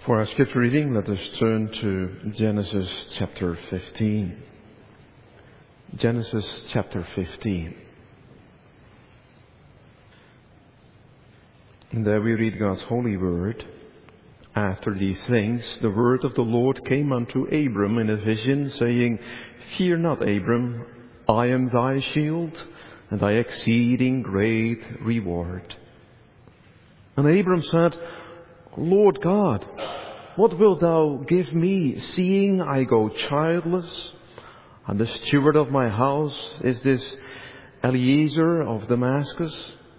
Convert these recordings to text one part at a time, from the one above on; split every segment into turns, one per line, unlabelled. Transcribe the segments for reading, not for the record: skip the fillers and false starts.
For our scripture reading, let us turn to Genesis chapter 15. Genesis chapter 15. And there we read God's holy word. After these things, the word of the Lord came unto Abram in a vision, saying, Fear not, Abram, I am thy shield, and thy exceeding great reward. And Abram said, Lord God, what wilt thou give me, seeing I go childless? And the steward of my house is this Eliezer of Damascus.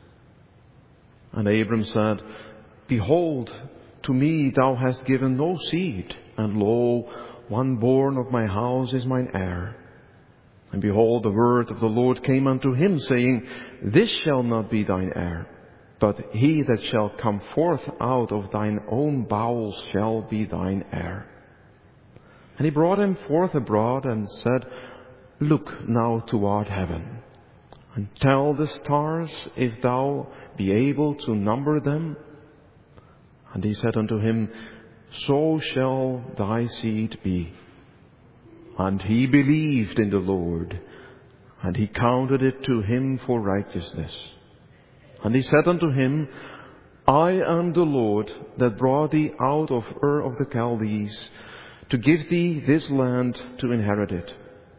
And Abram said, Behold, to me thou hast given no seed, and lo, one born of my house is mine heir. And behold, the word of the Lord came unto him, saying, This shall not be thine heir, but he that shall come forth out of thine own bowels shall be thine heir. And he brought him forth abroad and said, Look now toward heaven, and tell the stars, if thou be able to number them. And he said unto him, So shall thy seed be. And he believed in the Lord, and he counted it to him for righteousness. And he said unto him, I am the Lord that brought thee out of Ur of the Chaldees, to give thee this land to inherit it.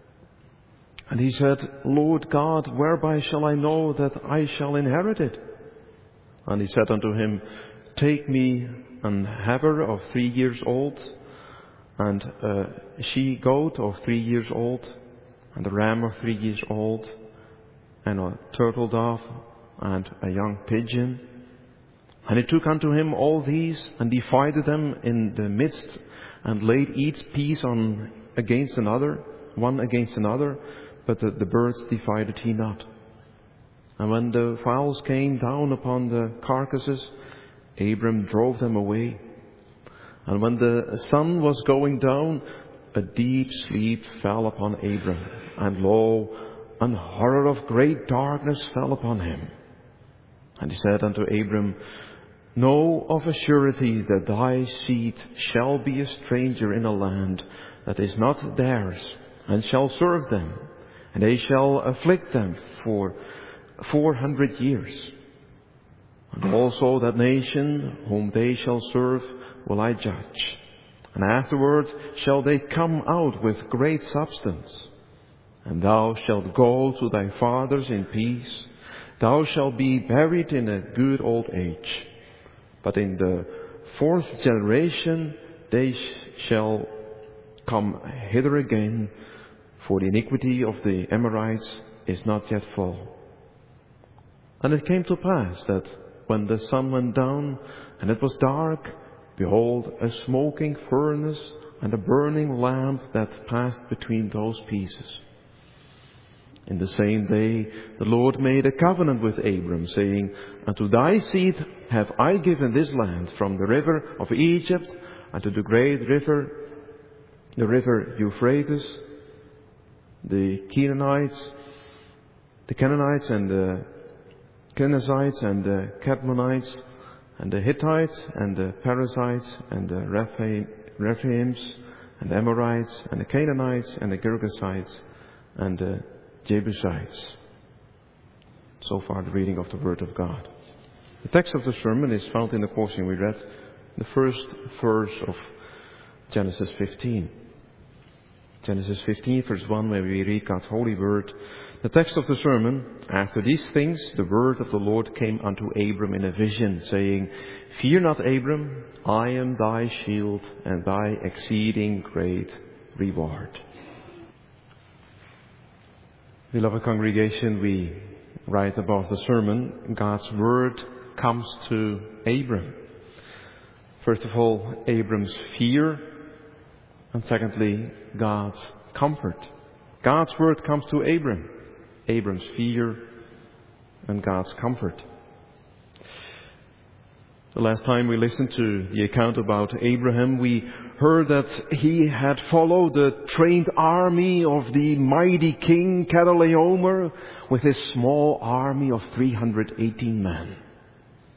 And he said, Lord God, whereby shall I know that I shall inherit it? And he said unto him, Take me an heifer of 3 years old, and a she-goat of 3 years old, and a ram of 3 years old, and a turtle dove, and a young pigeon. And he took unto him all these, and divided them in the midst, and laid each piece on against another, one against another, but the birds divided he not. And when the fowls came down upon the carcasses, Abram drove them away. And when the sun was going down, a deep sleep fell upon Abram, and lo, an horror of great darkness fell upon him. And he said unto Abram, Know of a surety that thy seed shall be a stranger in a land that is not theirs, and shall serve them, and they shall afflict them for 400 years. And also that nation whom they shall serve will I judge. And afterward shall they come out with great substance. And thou shalt go to thy fathers in peace. Thou shalt be buried in a good old age. But in the 4th generation they shall come hither again, for the iniquity of the Amorites is not yet full. And it came to pass that when the sun went down and it was dark, behold, a smoking furnace and a burning lamp that passed between those pieces. In the same day the Lord made a covenant with Abram, saying, Unto thy seed have I given this land, from the river of Egypt unto the great river, the river Euphrates, the Canaanites and the Kenizzites and the Cadmonites and the Hittites and the Perizzites and the Rephaims and the Amorites and the Canaanites and the Girgashites and the Jebusites. So far the reading of the Word of God. The text of the sermon is found in the portion we read, the first verse of Genesis 15. Genesis 15, verse 1, where we read God's holy word. The text of the sermon, After these things, the word of the Lord came unto Abram in a vision, saying, Fear not, Abram, I am thy shield and thy exceeding great reward. Beloved congregation, we write above the sermon, God's word comes to Abram. First of all, Abram's fear, and secondly, God's comfort. God's word comes to Abram. Abram's fear and God's comfort. The last time we listened to the account about Abraham, we heard that he had followed the trained army of the mighty king Chedorlaomer with his small army of 318 men.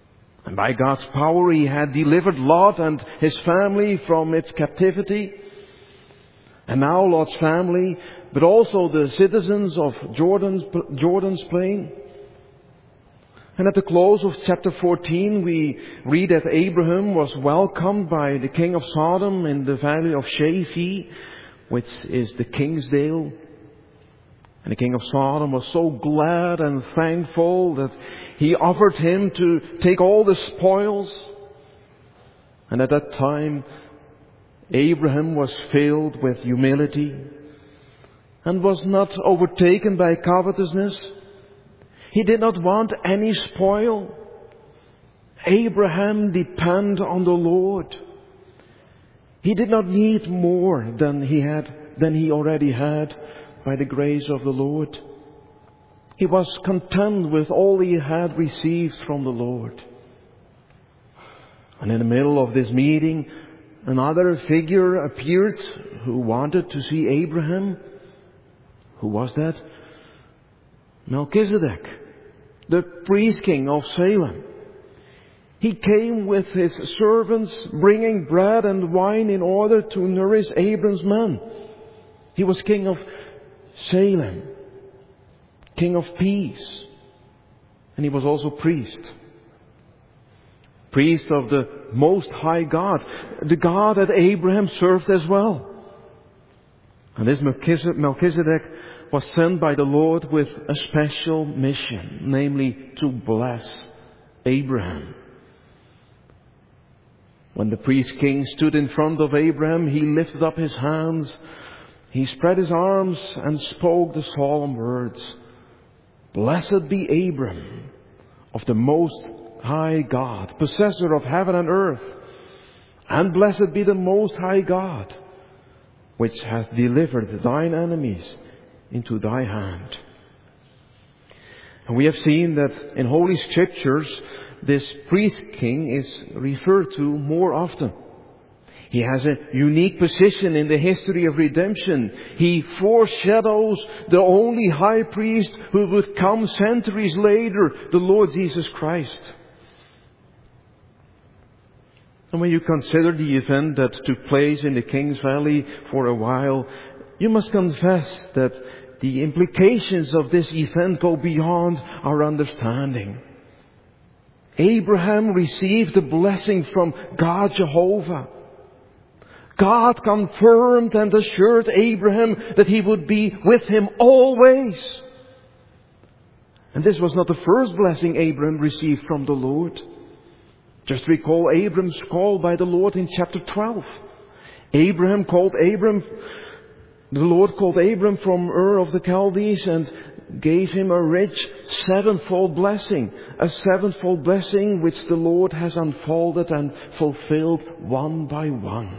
And by God's power He had delivered Lot and his family from its captivity. And now Lot's family, but also the citizens of Jordan's plain. And at the close of chapter 14, we read that Abraham was welcomed by the king of Sodom in the valley of Shaphi, which is the Kingsdale. And the king of Sodom was so glad and thankful that he offered him to take all the spoils. And at that time, Abraham was filled with humility and was not overtaken by covetousness. He did not want any spoil. Abraham depended on the Lord. He did not need more than he already had by the grace of the Lord. He was content with all he had received from the Lord. And in the middle of this meeting, another figure appeared who wanted to see Abraham. Who was that? Melchizedek, the priest king of Salem. He came with his servants bringing bread and wine in order to nourish Abram's men. He was king of Salem, king of peace, and he was also priest. Priest of the Most High God, the God that Abraham served as well. And this Melchizedek was sent by the Lord with a special mission, namely to bless Abraham. When the priest king stood in front of Abraham, he lifted up his hands, he spread his arms and spoke the solemn words, "Blessed be Abram of the Most High God, possessor of heaven and earth, and blessed be the Most High God, which hath delivered thine enemies into thy hand." And we have seen that in Holy Scriptures, this priest king is referred to more often. He has a unique position in the history of redemption. He foreshadows the only high priest who would come centuries later, the Lord Jesus Christ. And when you consider the event that took place in the King's Valley for a while, you must confess that the implications of this event go beyond our understanding. Abraham received the blessing from God Jehovah. God confirmed and assured Abraham that he would be with him always. And this was not the first blessing Abraham received from the Lord. Just recall Abram's call by the Lord in chapter 12. The Lord called Abram from Ur of the Chaldees and gave him a rich sevenfold blessing. A sevenfold blessing which the Lord has unfolded and fulfilled one by one.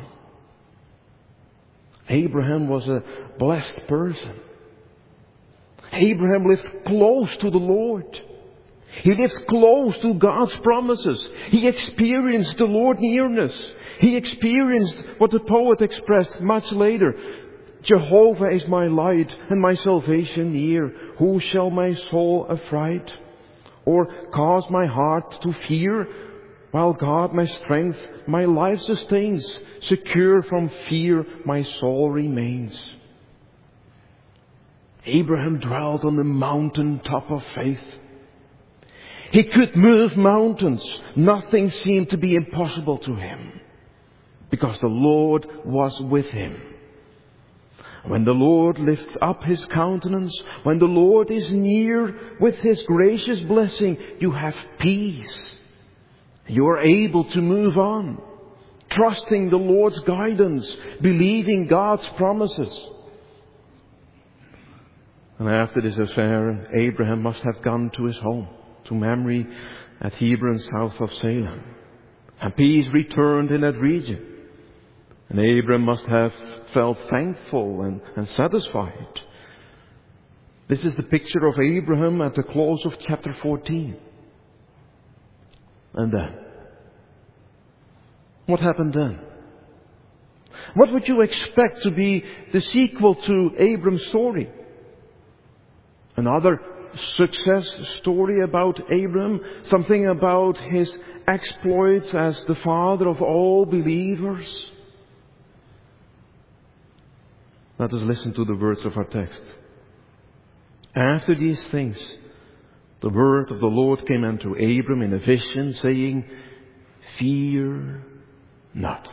Abraham was a blessed person. Abraham lived close to the Lord. He lived close to God's promises. He experienced the Lord nearness. He experienced what the poet expressed much later. Jehovah is my light and my salvation near. Who shall my soul affright? Or cause my heart to fear? While God my strength, my life sustains. Secure from fear, my soul remains. Abraham dwelt on the mountain top of faith. He could move mountains. Nothing seemed to be impossible to him, because the Lord was with him. When the Lord lifts up His countenance, when the Lord is near with His gracious blessing, you have peace. You are able to move on, trusting the Lord's guidance, believing God's promises. And after this affair, Abraham must have gone to his home, to Mamre at Hebron, south of Salem. And peace returned in that region. And Abraham must have felt thankful and satisfied. This is the picture of Abraham at the close of chapter 14. And then? What happened then? What would you expect to be the sequel to Abraham's story? Another success story about Abraham? Something about his exploits as the father of all believers? Let us listen to the words of our text. After these things, the word of the Lord came unto Abram in a vision, saying, Fear not.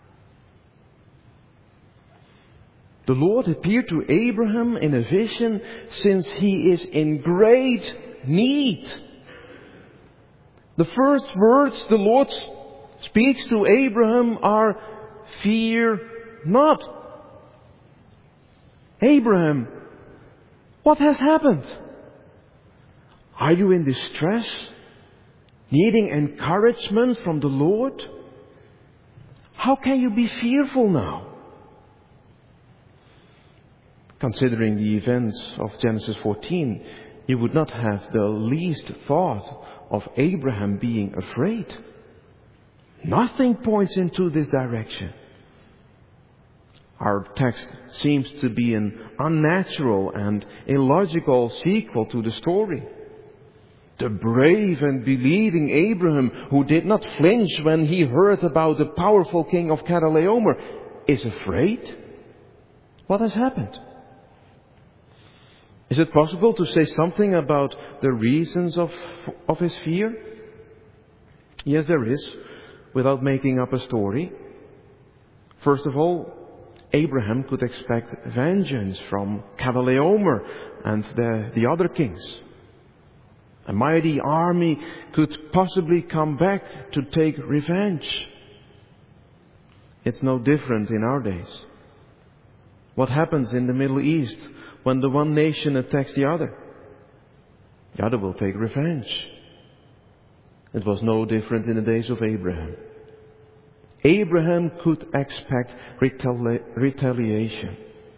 The Lord appeared to Abraham in a vision since he is in great need. The first words the Lord speaks to Abraham are, Fear not. Abraham, what has happened? Are you in distress? Needing encouragement from the Lord? How can you be fearful now? Considering the events of Genesis 14, you would not have the least thought of Abraham being afraid. Nothing points into this direction. Our text seems to be an unnatural and illogical sequel to the story. The brave and believing Abraham, who did not flinch when he heard about the powerful king of Chedorlaomer, is afraid? What has happened? Is it possible to say something about the reasons of his fear? Yes, there is, without making up a story. First of all, Abraham could expect vengeance from Chedorlaomer and the other kings. A mighty army could possibly come back to take revenge. It's no different in our days. What happens in the Middle East when the one nation attacks the other? The other will take revenge. It was no different in the days of Abraham. Abraham could expect retaliation.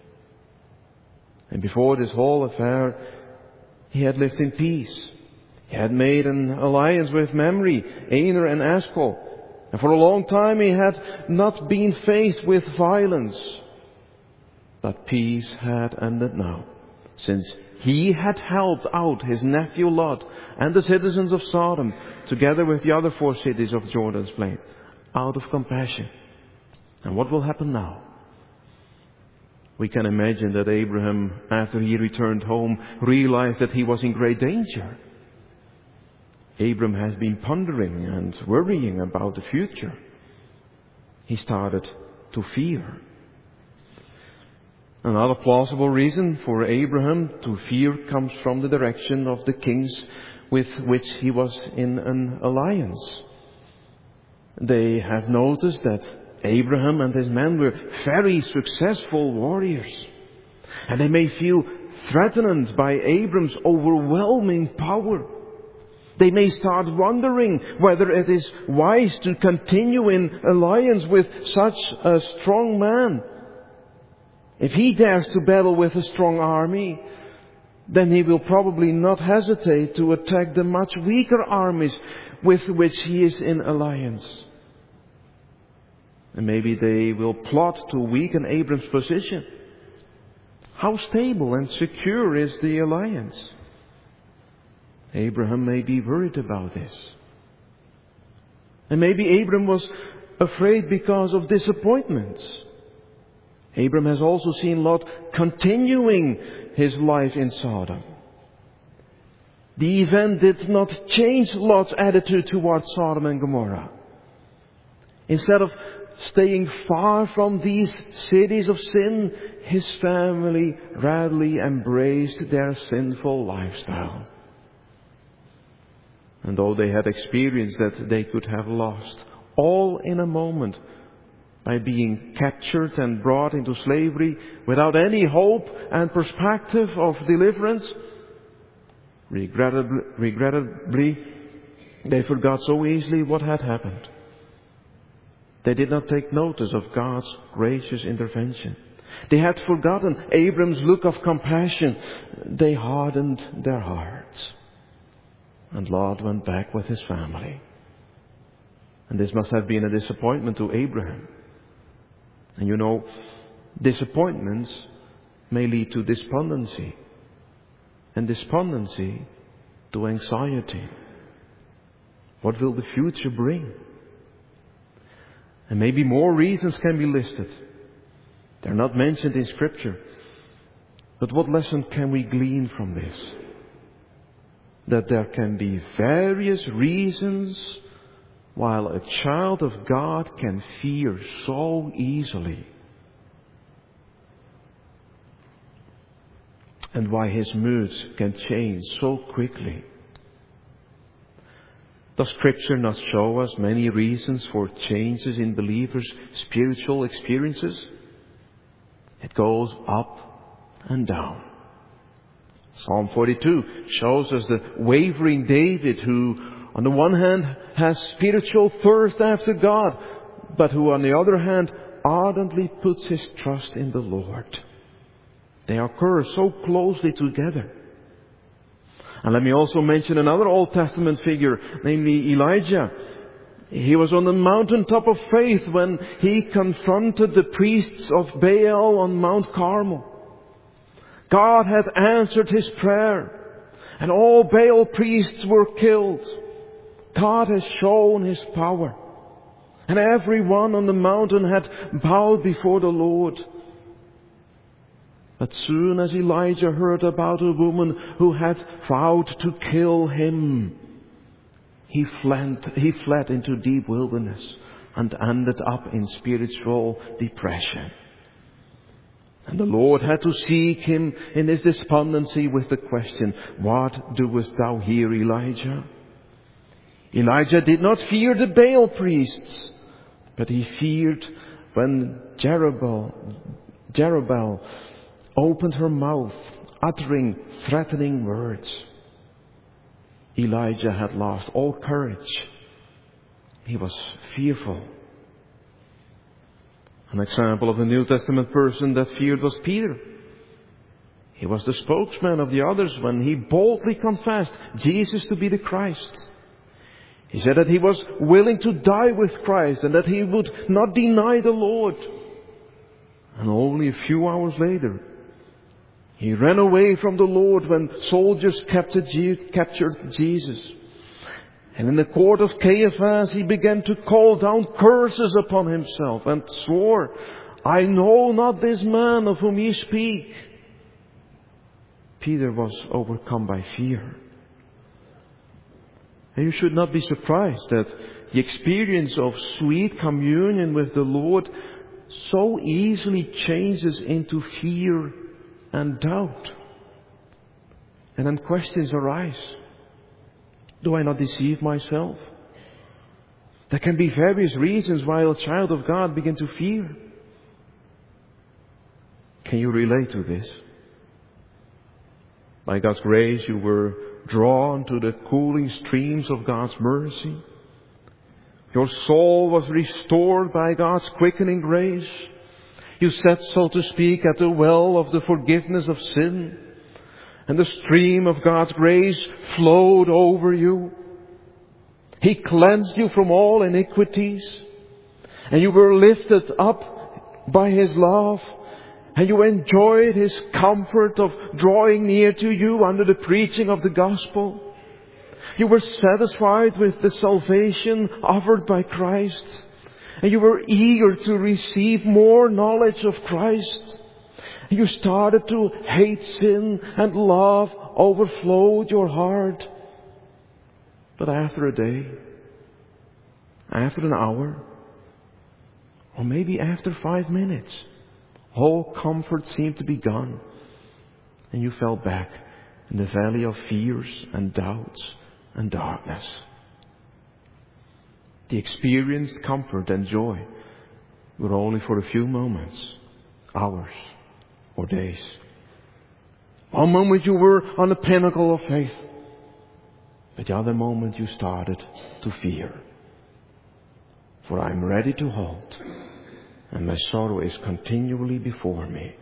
And before this whole affair, he had lived in peace. He had made an alliance with Mamre, Aner and Eshcol. And for a long time he had not been faced with violence. But peace had ended now, since he had helped out his nephew Lot and the citizens of Sodom, together with the other 4 cities of Jordan's plain, out of compassion. And what will happen now? We can imagine that Abraham, after he returned home, realized that he was in great danger. Abram has been pondering and worrying about the future. He started to fear. Another plausible reason for Abraham to fear comes from the direction of the kings with which he was in an alliance. They have noticed that Abraham and his men were very successful warriors. And they may feel threatened by Abram's overwhelming power. They may start wondering whether it is wise to continue in alliance with such a strong man. If he dares to battle with a strong army, then he will probably not hesitate to attack the much weaker armies with which he is in alliance. And maybe they will plot to weaken Abram's position. How stable and secure is the alliance? Abraham may be worried about this. And maybe Abram was afraid because of disappointments. Abram has also seen Lot continuing his life in Sodom. The event did not change Lot's attitude towards Sodom and Gomorrah. Instead of staying far from these cities of sin, his family readily embraced their sinful lifestyle. And though they had experienced that they could have lost all in a moment by being captured and brought into slavery without any hope and perspective of deliverance, regrettably, they forgot so easily what had happened. They did not take notice of God's gracious intervention. They had forgotten Abram's look of compassion. They hardened their hearts. And Lot went back with his family. And this must have been a disappointment to Abraham. And you know, disappointments may lead to despondency. And despondency to anxiety. What will the future bring? And maybe more reasons can be listed. They're not mentioned in Scripture. But what lesson can we glean from this? That there can be various reasons while a child of God can fear so easily. And why his moods can change so quickly. Does Scripture not show us many reasons for changes in believers' spiritual experiences? It goes up and down. Psalm 42 shows us the wavering David who, on the one hand, has spiritual thirst after God, but who, on the other hand, ardently puts his trust in the Lord. They occur so closely together. And let me also mention another Old Testament figure, namely Elijah. He was on the mountaintop of faith when he confronted the priests of Baal on Mount Carmel. God had answered his prayer, and all Baal priests were killed. God has shown his power, and everyone on the mountain had bowed before the Lord. But soon as Elijah heard about a woman who had vowed to kill him, he fled into deep wilderness and ended up in spiritual depression. And the Lord had to seek him in his despondency with the question, "What doest thou here, Elijah?" Elijah did not fear the Baal priests, but he feared when Jerubbaal opened her mouth, uttering threatening words. Elijah had lost all courage. He was fearful. An example of a New Testament person that feared was Peter. He was the spokesman of the others when he boldly confessed Jesus to be the Christ. He said that he was willing to die with Christ and that he would not deny the Lord. And only a few hours later, he ran away from the Lord when soldiers captured Jesus. And in the court of Caiaphas, he began to call down curses upon himself and swore, "I know not this man of whom ye speak." Peter was overcome by fear. And you should not be surprised that the experience of sweet communion with the Lord so easily changes into fear and doubt. And then questions arise. Do I not deceive myself? There can be various reasons why a child of God begins to fear. Can you relate to this? By God's grace, you were drawn to the cooling streams of God's mercy. Your soul was restored by God's quickening grace. You sat, so to speak, at the well of the forgiveness of sin. And the stream of God's grace flowed over you. He cleansed you from all iniquities. And you were lifted up by His love. And you enjoyed His comfort of drawing near to you under the preaching of the gospel. You were satisfied with the salvation offered by Christ. And you were eager to receive more knowledge of Christ. You started to hate sin and love overflowed your heart. But after a day, after an hour, or maybe after 5 minutes, all comfort seemed to be gone. And you fell back in the valley of fears and doubts and darkness. The experienced comfort and joy were only for a few moments, hours, or days. One moment you were on the pinnacle of faith, but the other moment you started to fear. For I am ready to halt, and my sorrow is continually before me.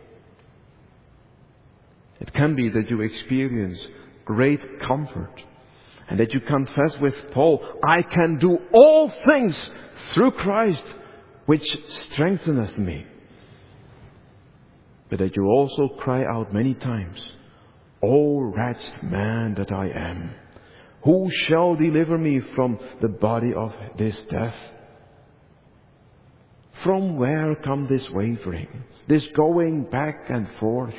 It can be that you experience great comfort, and that you confess with Paul, "I can do all things through Christ, which strengtheneth me." But that you also cry out many times, "O wretched man that I am, Who shall deliver me from the body of this death? From where come this wavering, this going back and forth?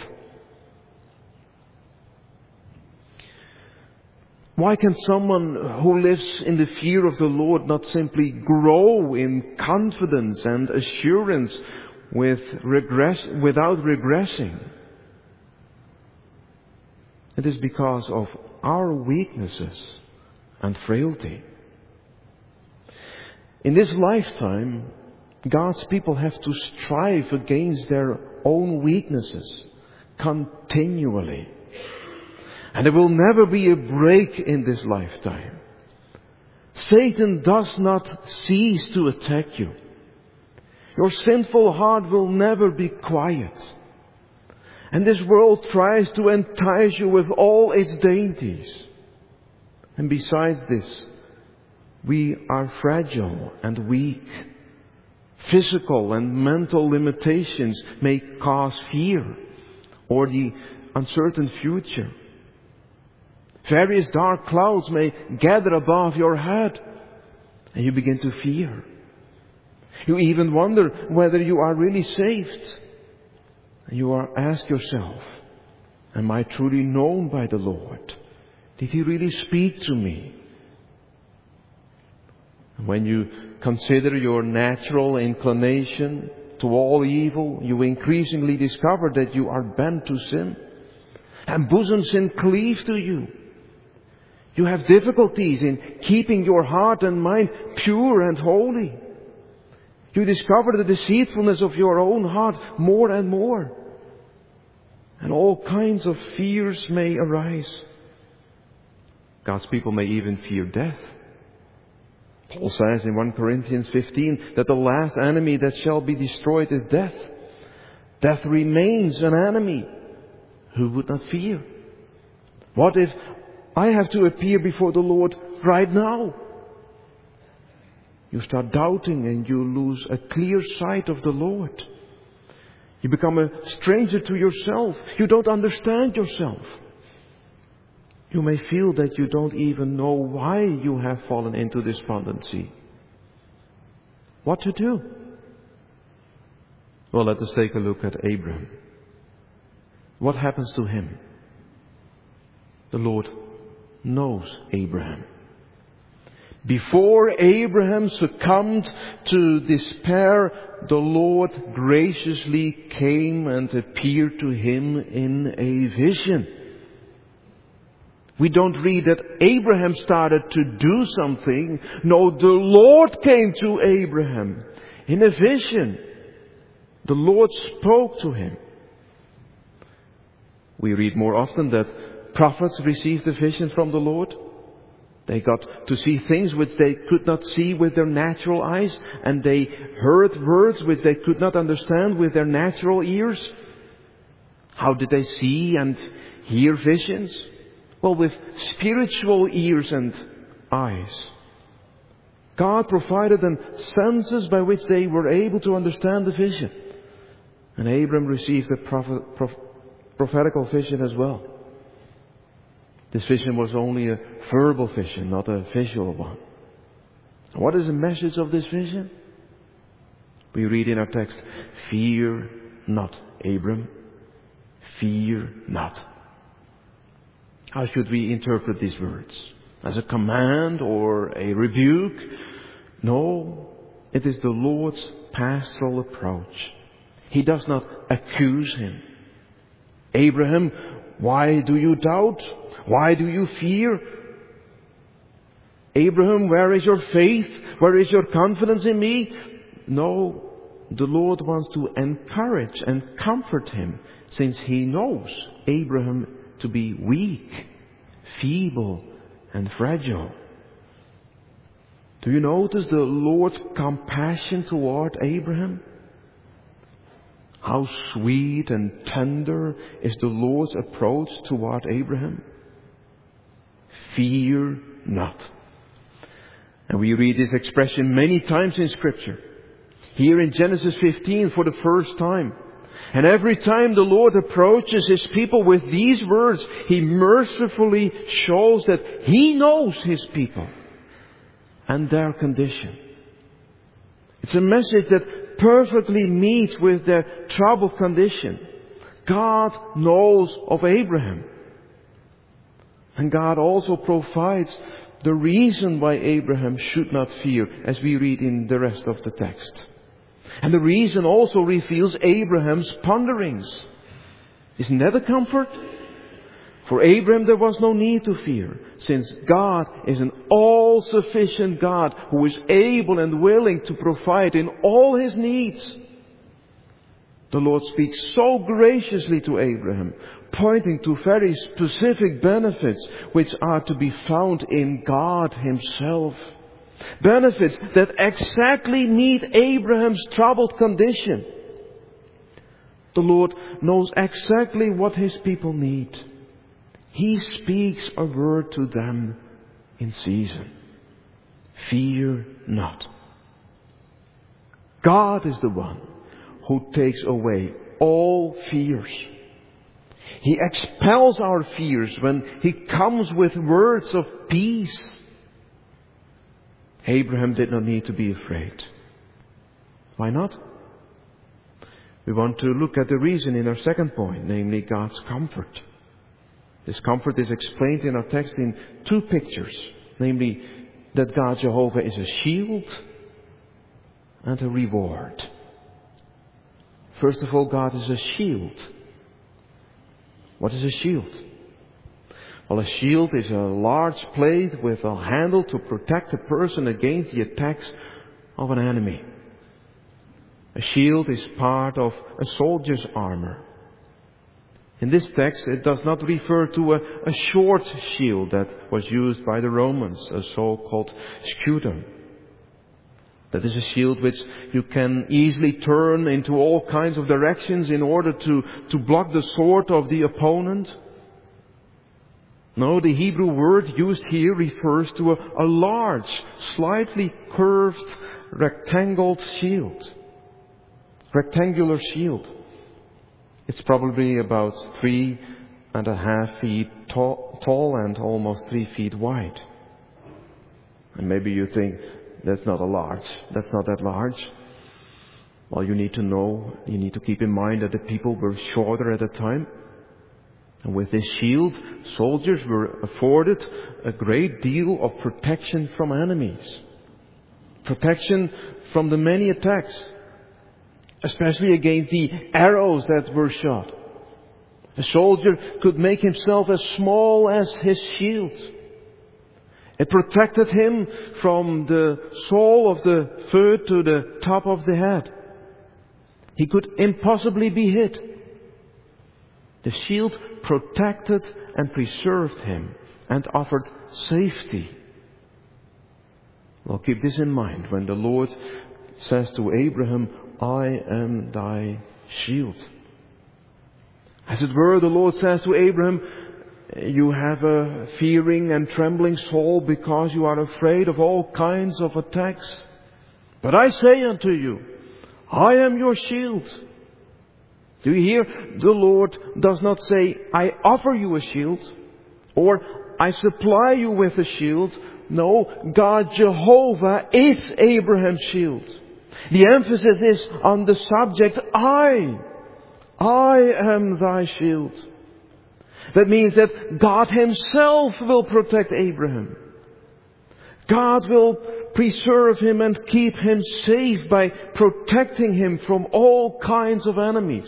Why can someone who lives in the fear of the Lord not simply grow in confidence and assurance without regressing? It is because of our weaknesses and frailty. In this lifetime, God's people have to strive against their own weaknesses continually. And there will never be a break in this lifetime. Satan does not cease to attack you. Your sinful heart will never be quiet. And this world tries to entice you with all its dainties. And besides this, we are fragile and weak. Physical and mental limitations may cause fear or the uncertain future. Various dark clouds may gather above your head and you begin to fear. You even wonder whether you are really saved. And you ask yourself, am I truly known by the Lord? Did He really speak to me? When you consider your natural inclination to all evil, you increasingly discover that you are bent to sin. And bosom sin cleave to you. You have difficulties in keeping your heart and mind pure and holy. You discover the deceitfulness of your own heart more and more. And all kinds of fears may arise. God's people may even fear death. Paul says in 1 Corinthians 15 that the last enemy that shall be destroyed is death. Death remains an enemy. Who would not fear? What if I have to appear before the Lord right now? You start doubting and you lose a clear sight of the Lord. You become a stranger to yourself. You don't understand yourself. You may feel that you don't even know why you have fallen into despondency. What to do? Well, let us take a look at Abraham. What happens to him? The Lord knows Abraham. Before Abraham succumbed to despair, the Lord graciously came and appeared to him in a vision. We don't read that Abraham started to do something. No, the Lord came to Abraham in a vision. The Lord spoke to him. We read more often that prophets received a vision from the Lord. They got to see things which they could not see with their natural eyes, and they heard words which they could not understand with their natural ears. How did they see and hear visions? Well, with spiritual ears and eyes. God provided them senses by which they were able to understand the vision. And Abram received a prophetical vision as well. This vision was only a verbal vision, not a visual one. What is the message of this vision? We read in our text, "Fear not, Abram. Fear not." How should we interpret these words? As a command or a rebuke? No, it is the Lord's pastoral approach. He does not accuse him. Abraham, why do you doubt? Why do you fear? Abraham, where is your faith? Where is your confidence in me? No, the Lord wants to encourage and comfort him, since He knows Abraham to be weak, feeble, and fragile. Do you notice the Lord's compassion toward Abraham? How sweet and tender is the Lord's approach toward Abraham. Fear not. And we read this expression many times in Scripture. Here in Genesis 15 for the first time. And every time the Lord approaches His people with these words, He mercifully shows that He knows His people and their condition. It's a message that perfectly meets with their troubled condition. God knows of Abraham. And God also provides the reason why Abraham should not fear, as we read in the rest of the text. And the reason also reveals Abraham's ponderings. Isn't that a comfort? For Abraham there was no need to fear, since God is an all-sufficient God who is able and willing to provide in all his needs. The Lord speaks so graciously to Abraham, pointing to very specific benefits which are to be found in God Himself. Benefits that exactly meet Abraham's troubled condition. The Lord knows exactly what His people need. He speaks a word to them in season. Fear not. God is the one who takes away all fears. He expels our fears when He comes with words of peace. Abraham did not need to be afraid. Why not? We want to look at the reason in our second point, namely God's comfort. This comfort is explained in our text in two pictures, namely that God Jehovah is a shield and a reward. First of all, God is a shield. What is a shield? Well, a shield is a large plate with a handle to protect a person against the attacks of an enemy. A shield is part of a soldier's armor. In this text, it does not refer to a short shield that was used by the Romans, a so-called scutum. That is a shield which you can easily turn into all kinds of directions in order to block the sword of the opponent. No, the Hebrew word used here refers to a large, slightly curved, rectangular shield. It's probably about 3.5 feet tall and almost 3 feet wide. And maybe you think, that's not that large. Well, you need to keep in mind that the people were shorter at the time. And with this shield, soldiers were afforded a great deal of protection from enemies. Protection from the many attacks. Especially against the arrows that were shot. A soldier could make himself as small as his shield. It protected him from the sole of the foot to the top of the head. He could impossibly be hit. The shield protected and preserved him and offered safety. Well, keep this in mind when the Lord says to Abraham, I am thy shield. As it were, the Lord says to Abraham, you have a fearing and trembling soul because you are afraid of all kinds of attacks. But I say unto you, I am your shield. Do you hear? The Lord does not say, I offer you a shield, or I supply you with a shield. No, God Jehovah is Abraham's shield. The emphasis is on the subject, I am thy shield. That means that God Himself will protect Abraham. God will preserve him and keep him safe by protecting him from all kinds of enemies.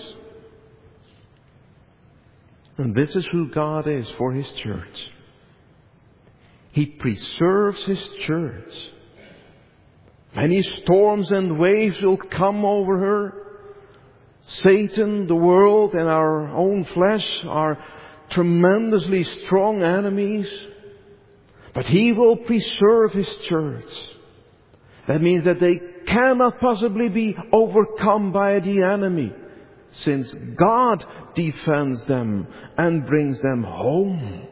And this is who God is for His church. He preserves His church. Many storms and waves will come over her. Satan, the world, and our own flesh are tremendously strong enemies. But He will preserve His church. That means that they cannot possibly be overcome by the enemy, since God defends them and brings them home.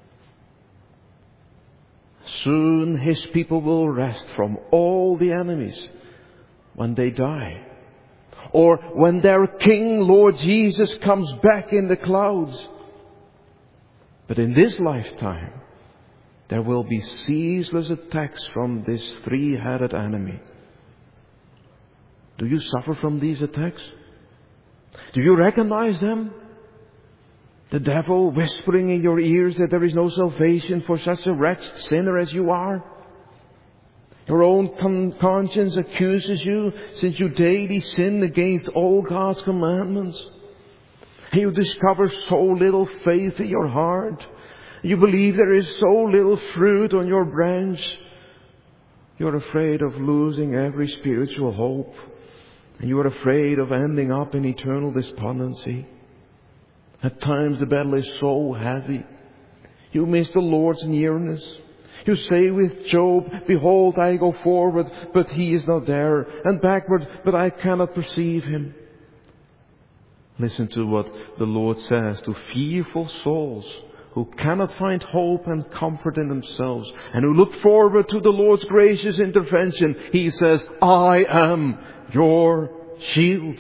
Soon His people will rest from all the enemies when they die. or when their King, Lord Jesus, comes back in the clouds. But in this lifetime, there will be ceaseless attacks from this three-headed enemy. Do you suffer from these attacks? Do you recognize them? The devil whispering in your ears that there is no salvation for such a wretched sinner as you are. Your own conscience accuses you since you daily sin against all God's commandments. And you discover so little faith in your heart. You believe there is so little fruit on your branch. You're afraid of losing every spiritual hope. And you are afraid of ending up in eternal despondency. At times the battle is so heavy. You miss the Lord's nearness. You say with Job, behold, I go forward, but he is not there, and backward, but I cannot perceive him. Listen to what the Lord says to fearful souls who cannot find hope and comfort in themselves, and who look forward to the Lord's gracious intervention. He says, I am your shield.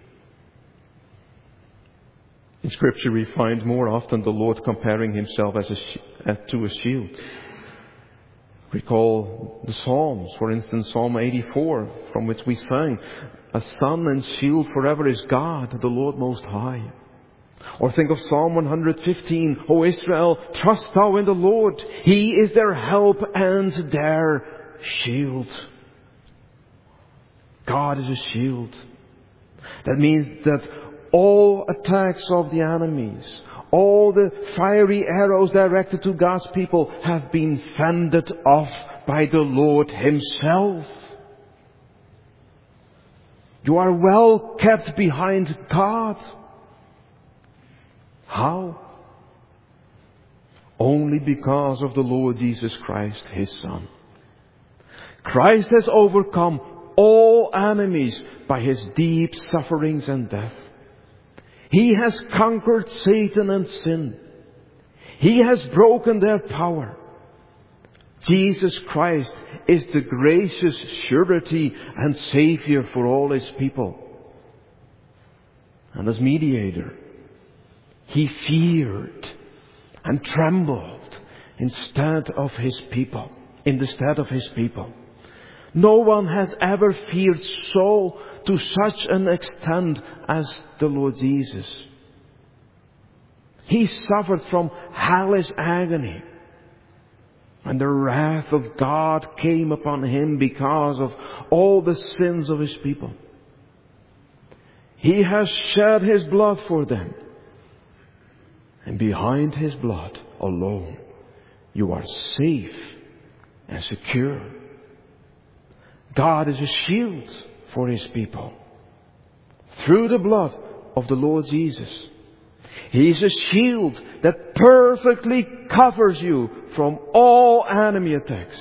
In Scripture we find more often the Lord comparing Himself to a shield. Recall the Psalms, for instance Psalm 84, from which we sang, a sun and shield forever is God, the Lord Most High. Or think of Psalm 115, O Israel, trust thou in the Lord. He is their help and their shield. God is a shield. That means that all attacks of the enemies, all the fiery arrows directed to God's people have been fended off by the Lord Himself. You are well kept behind God. How? Only because of the Lord Jesus Christ, His Son. Christ has overcome all enemies by His deep sufferings and death. He has conquered Satan and sin. He has broken their power. Jesus Christ is the gracious surety and Savior for all His people. And as mediator, He feared and trembled in the stead of His people. No one has ever feared so to such an extent as the Lord Jesus. He suffered from hellish agony. And the wrath of God came upon Him because of all the sins of His people. He has shed His blood for them. And behind His blood alone, you are safe and secure. God is a shield for His people. Through the blood of the Lord Jesus. He is a shield that perfectly covers you from all enemy attacks.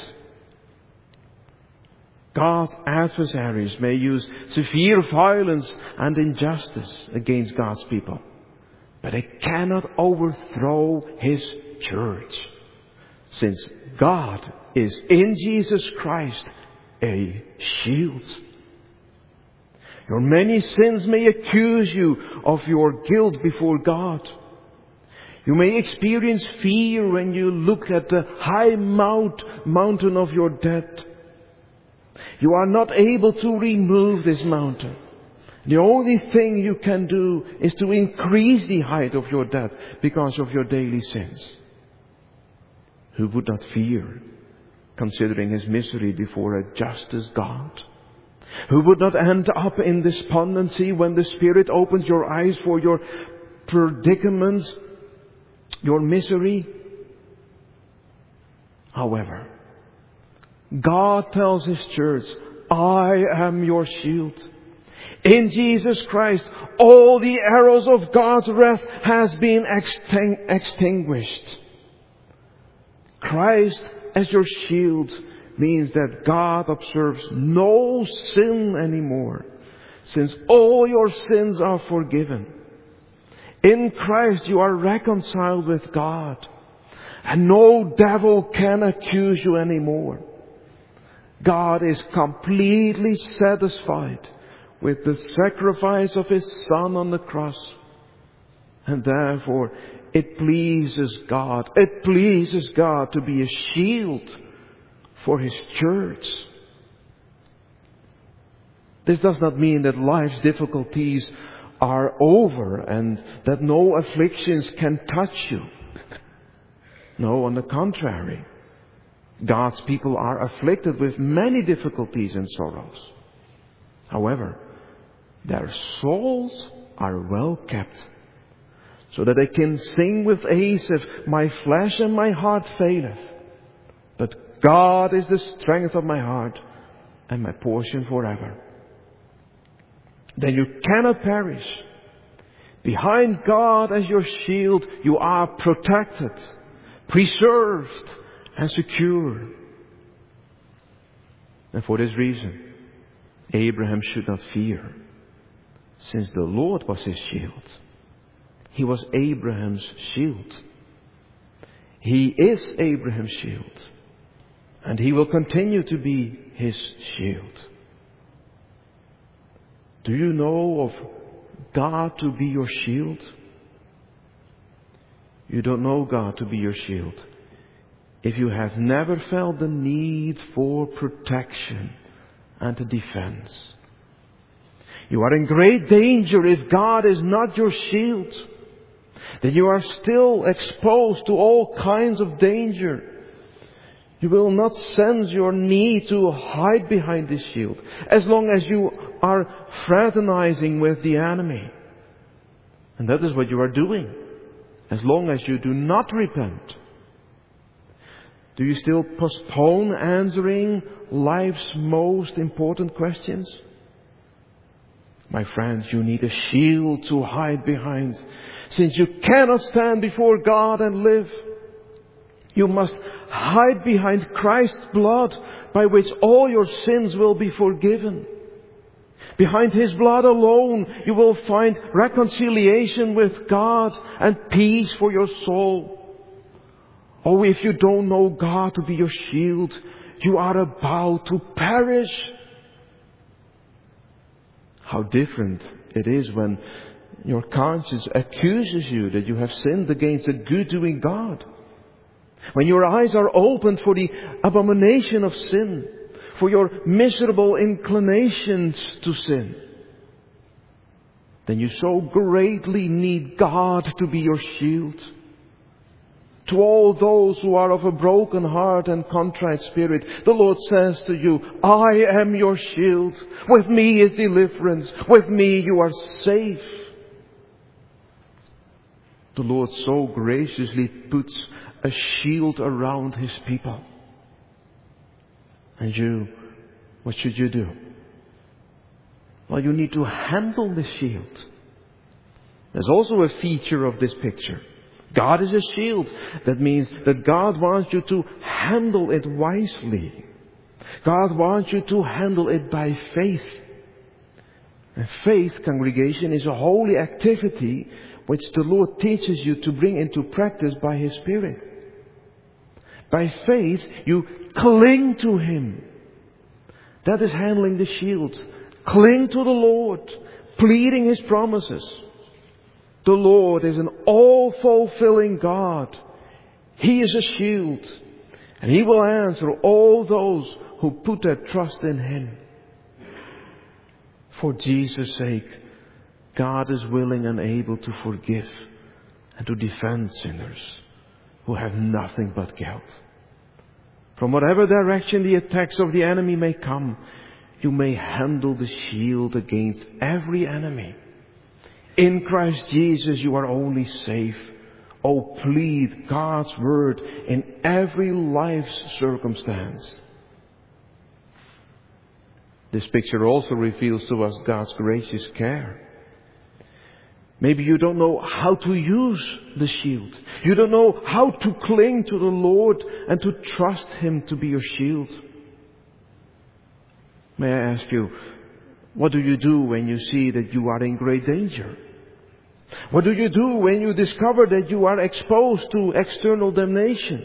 God's adversaries may use severe violence and injustice against God's people, but they cannot overthrow His church, since God is in Jesus Christ a shield. Your many sins may accuse you of your guilt before God. You may experience fear when you look at the high mountain of your debt. You are not able to remove this mountain. The only thing you can do is to increase the height of your debt because of your daily sins. Who would not fear, considering his misery before a justice God? Who would not end up in despondency when the Spirit opens your eyes for your predicament, your misery? However, God tells His church, I am your shield. In Jesus Christ, all the arrows of God's wrath has been extinguished. Christ as your shield means that God observes no sin anymore, since all your sins are forgiven. In Christ you are reconciled with God, and no devil can accuse you anymore. God is completely satisfied with the sacrifice of His Son on the cross. And therefore, it pleases God. It pleases God to be a shield for His church. This does not mean that life's difficulties are over and that no afflictions can touch you. No, on the contrary. God's people are afflicted with many difficulties and sorrows. However, their souls are well kept, so that they can sing with Asaph, my flesh and my heart faileth, but God is the strength of my heart and my portion forever. Then you cannot perish. Behind God as your shield, you are protected, preserved, and secure. And for this reason, Abraham should not fear, since the Lord was his shield. He was Abraham's shield. He is Abraham's shield, and he will continue to be his shield. Do you know of God to be your shield? You don't know God to be your shield if you have never felt the need for protection and defense. You are in great danger if God is not your shield. Then you are still exposed to all kinds of danger. You will not sense your need to hide behind this shield as long as you are fraternizing with the enemy. And that is what you are doing as long as you do not repent. Do you still postpone answering life's most important questions? My friends, you need a shield to hide behind. Since you cannot stand before God and live, you must hide behind Christ's blood, by which all your sins will be forgiven. Behind His blood alone, you will find reconciliation with God and peace for your soul. Oh, if you don't know God to be your shield, you are about to perish. How different it is when your conscience accuses you that you have sinned against a good-doing God. When your eyes are opened for the abomination of sin, for your miserable inclinations to sin, then you so greatly need God to be your shield. To all those who are of a broken heart and contrite spirit, the Lord says to you, I am your shield. With me is deliverance. With me you are safe. The Lord so graciously puts a shield around His people. And you, what should you do? Well, you need to handle the shield. There's also a feature of this picture. God is a shield. That means that God wants you to handle it wisely. God wants you to handle it by faith. And faith, congregation, is a holy activity which the Lord teaches you to bring into practice by His Spirit. By faith, you cling to Him. That is handling the shield. Cling to the Lord, pleading His promises. The Lord is an all-fulfilling God. He is a shield. And He will answer all those who put their trust in Him. For Jesus' sake, God is willing and able to forgive and to defend sinners who have nothing but guilt. From whatever direction the attacks of the enemy may come, you may handle the shield against every enemy. In Christ Jesus you are only safe. Oh, plead God's word in every life's circumstance. This picture also reveals to us God's gracious care. Maybe you don't know how to use the shield. You don't know how to cling to the Lord and to trust Him to be your shield. May I ask you, what do you do when you see that you are in great danger? What do you do when you discover that you are exposed to external damnation?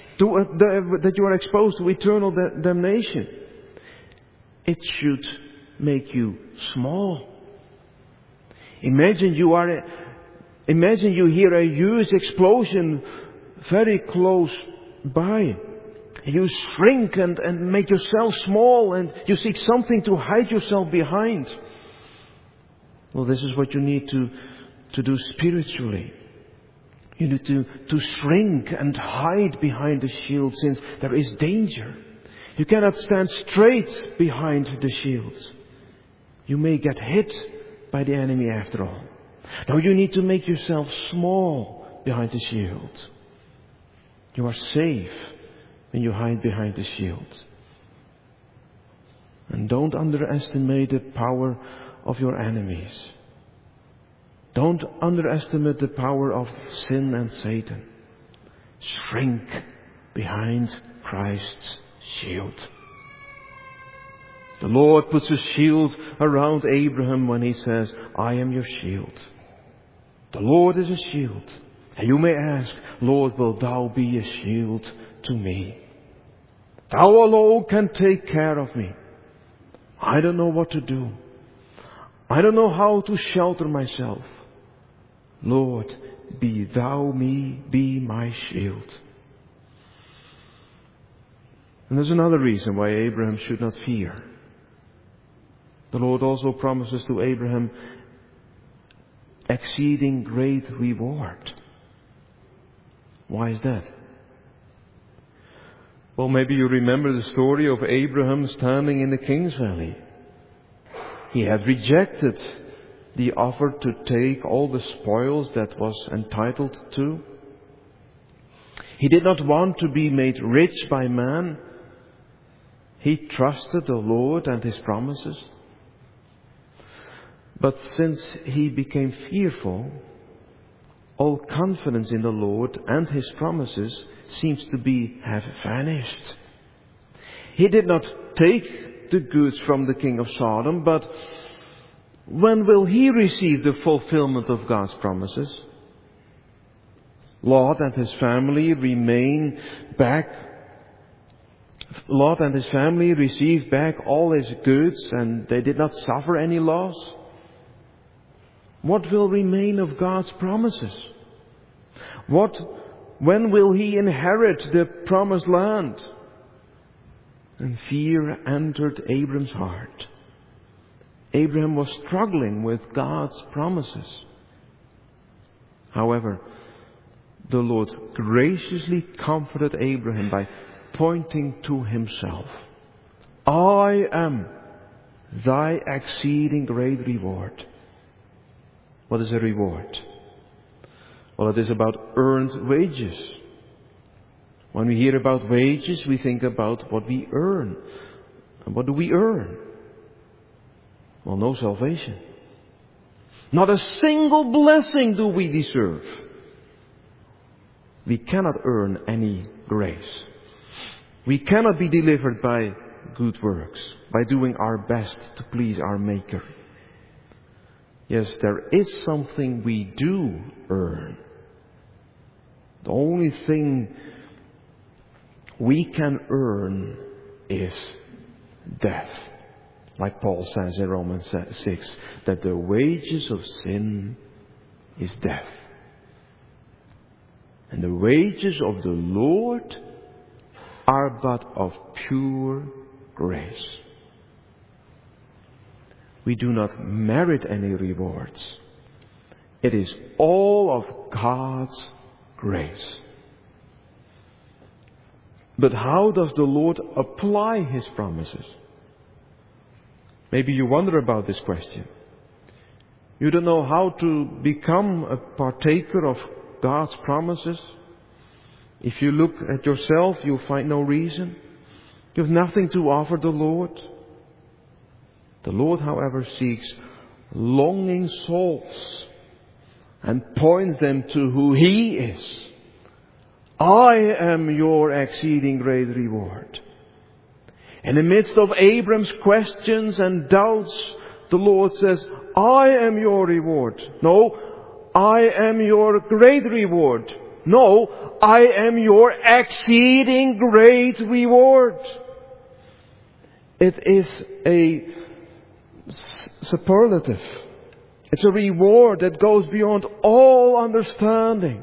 That you are exposed to eternal damnation? It should make you small. Imagine you hear a huge explosion very close by. You shrink and make yourself small, and you seek something to hide yourself behind. Well, this is what you need to do spiritually. You need to shrink and hide behind the shield, since there is danger. You cannot stand straight behind the shield. You may get hit by the enemy after all. No, you need to make yourself small behind the shield. You are safe when you hide behind the shield. And don't underestimate the power of your enemies. Don't underestimate the power of sin and Satan. Shrink behind Christ's shield. The Lord puts a shield around Abraham when He says, I am your shield. The Lord is a shield. And you may ask, Lord, will Thou be a shield to me? Thou alone can take care of me. I don't know what to do. I don't know how to shelter myself. Lord, be Thou be my shield. And there's another reason why Abraham should not fear. The Lord also promises to Abraham exceeding great reward. Why is that? Well, maybe you remember the story of Abraham standing in the King's Valley. He had rejected the offer to take all the spoils that was entitled to. He did not want to be made rich by man. He trusted the Lord and His promises. But since he became fearful, all confidence in the Lord and His promises seems to have vanished. He did not take the goods from the king of Sodom, but when will he receive the fulfillment of God's promises? Lot and his family received back all his goods, and they did not suffer any loss. What will remain of God's promises? When will he inherit the promised land? And fear entered Abram's heart. Abraham was struggling with God's promises. However, the Lord graciously comforted Abraham by pointing to Himself. I am thy exceeding great reward. What is a reward? Well, it is about earned wages. When we hear about wages, we think about what we earn. And what do we earn? Well, no salvation. Not a single blessing do we deserve. We cannot earn any grace. We cannot be delivered by good works, by doing our best to please our Maker. Yes, there is something we do earn. The only thing we can earn is death. Like Paul says in Romans 6, that the wages of sin is death. And the wages of the Lord are but of pure grace. We do not merit any rewards. It is all of God's grace. But how does the Lord apply His promises? Maybe you wonder about this question. You don't know how to become a partaker of God's promises. If you look at yourself, you'll find no reason. You have nothing to offer the Lord. The Lord, however, seeks longing souls and points them to who He is. I am your exceeding great reward. In the midst of Abram's questions and doubts, the Lord says, I am your reward. No, I am your great reward. No, I am your exceeding great reward. It is a superlative. It's a reward that goes beyond all understanding.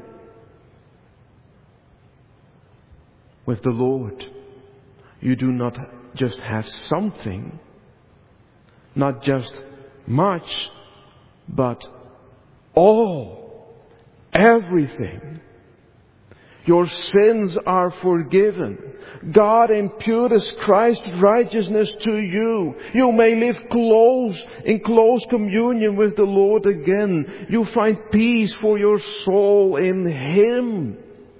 With the Lord, you do not just have something, not just much, but all, everything. Your sins are forgiven. God imputes Christ's righteousness to you. You may live in close communion with the Lord again. You find peace for your soul in Him.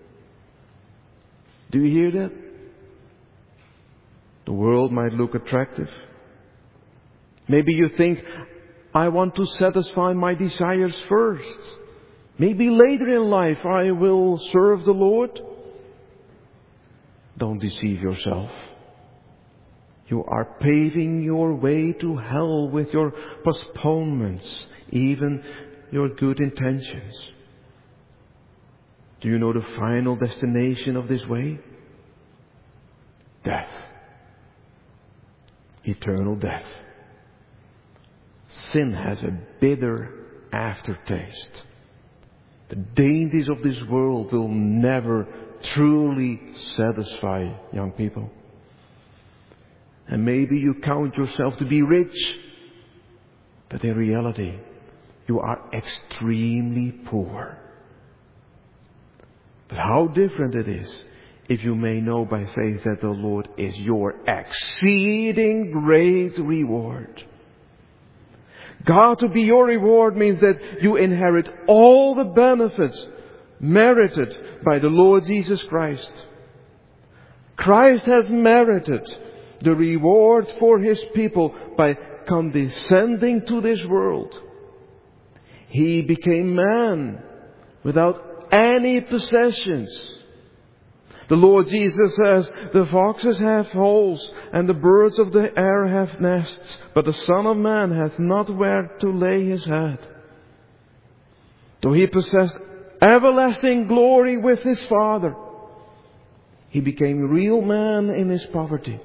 Do you hear that? The world might look attractive. Maybe you think, I want to satisfy my desires first. Maybe later in life I will serve the Lord. Don't deceive yourself. You are paving your way to hell with your postponements, even your good intentions. Do you know the final destination of this way? Death. Eternal death. Sin has a bitter aftertaste. The dainties of this world will never truly satisfy young people. And maybe you count yourself to be rich, but in reality, you are extremely poor. But how different it is if you may know by faith that the Lord is your exceeding great reward. God to be your reward means that you inherit all the benefits merited by the Lord Jesus Christ. Christ has merited the reward for His people by condescending to this world. He became man without any possessions. The Lord Jesus says, the foxes have holes and the birds of the air have nests, but the Son of Man hath not where to lay His head. Though He possessed everlasting glory with His Father, He became real man in His poverty.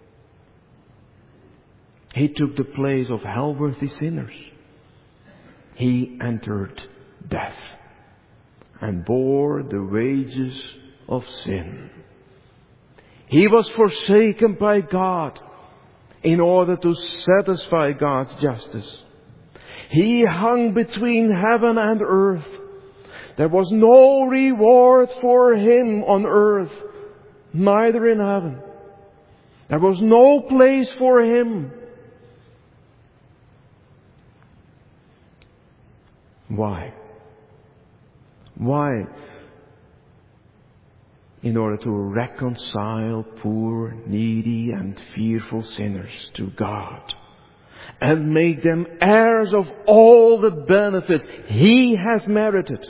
He took the place of hell-worthy sinners. He entered death and bore the wages of sin. He was forsaken by God in order to satisfy God's justice. He hung between heaven and earth. There was no reward for Him on earth, neither in heaven. There was no place for Him. Why? Why? In order to reconcile poor, needy and fearful sinners to God and make them heirs of all the benefits He has merited.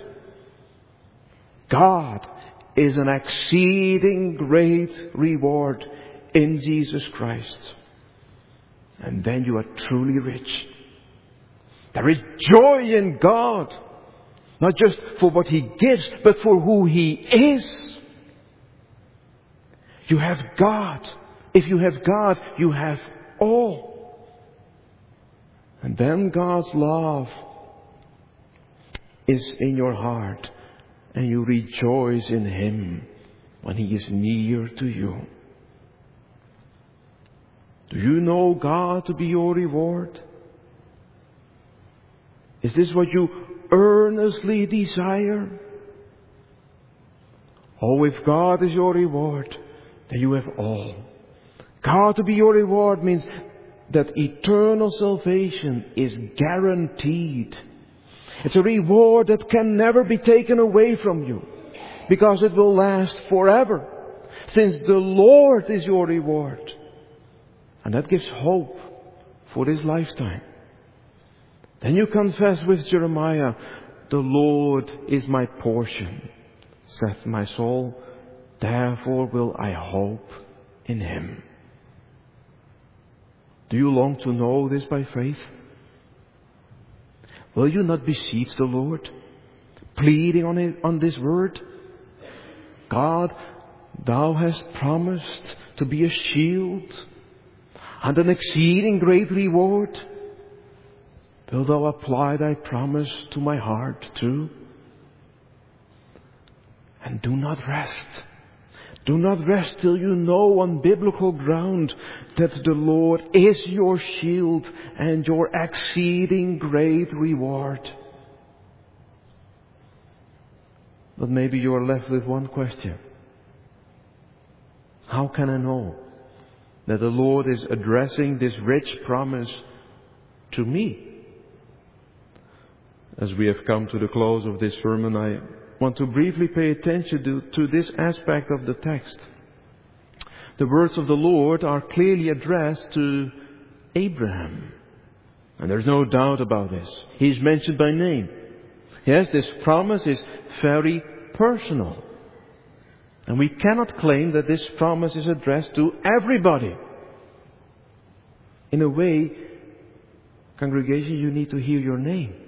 God is an exceeding great reward in Jesus Christ. And then you are truly rich. There is joy in God, not just for what He gives, but for who He is. You have God. If you have God, you have all. And then God's love is in your heart, and you rejoice in Him when He is near to you. Do you know God to be your reward? Is this what you earnestly desire? Oh, if God is your reward, then you have all. God to be your reward means that eternal salvation is guaranteed. It's a reward that can never be taken away from you, because it will last forever, since the Lord is your reward. And that gives hope for this lifetime. Then you confess with Jeremiah, the Lord is my portion, saith my soul. Therefore will I hope in Him. Do you long to know this by faith? Will you not beseech the Lord, pleading on this word? God, Thou hast promised to be a shield and an exceeding great reward. Wilt thou apply thy promise to my heart too? And do not rest. Do not rest till you know on biblical ground that the Lord is your shield and your exceeding great reward. But maybe you are left with one question. How can I know that the Lord is addressing this rich promise to me? As we have come to the close of this sermon, I want to briefly pay attention to this aspect of the text. The words of the Lord are clearly addressed to Abraham. And there's no doubt about this. He's mentioned by name. Yes, this promise is very personal. And we cannot claim that this promise is addressed to everybody. In a way, congregation, you need to hear your name.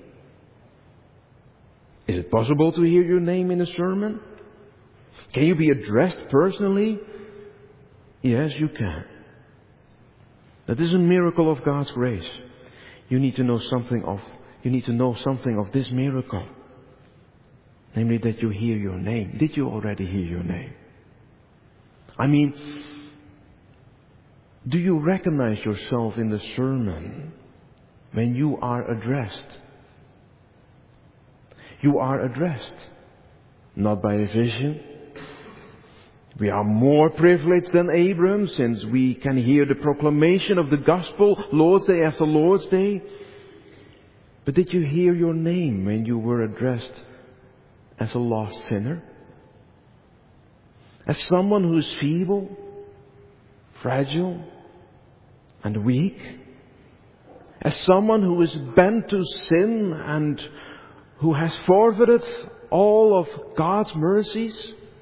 Is it possible to hear your name in a sermon? Can you be addressed personally? Yes, you can. That is a miracle of God's grace. You need to know something of this miracle. Namely that you hear your name. Did you already hear your name? I mean, do you recognize yourself in the sermon when you are addressed? You are addressed, not by a vision. We are more privileged than Abraham since we can hear the proclamation of the gospel Lord's Day after Lord's Day. But did you hear your name when you were addressed as a lost sinner? As someone who is feeble, fragile, and weak? As someone who is bent to sin and who has forfeited all of God's mercies?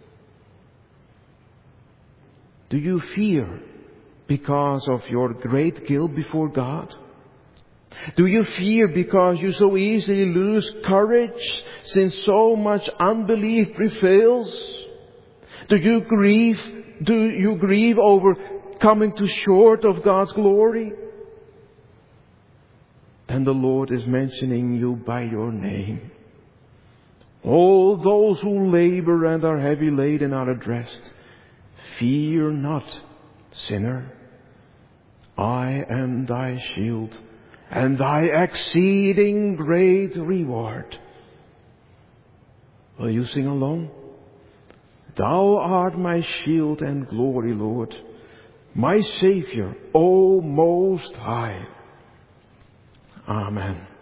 Do you fear because of your great guilt before God? Do you fear because you so easily lose courage since so much unbelief prevails? Do you grieve over coming too short of God's glory? Then the Lord is mentioning you by your name. All those who labor and are heavy laden are addressed. Fear not, sinner. I am thy shield and thy exceeding great reward. Will you sing along? Thou art my shield and glory, Lord, my Savior, O Most High. Amen.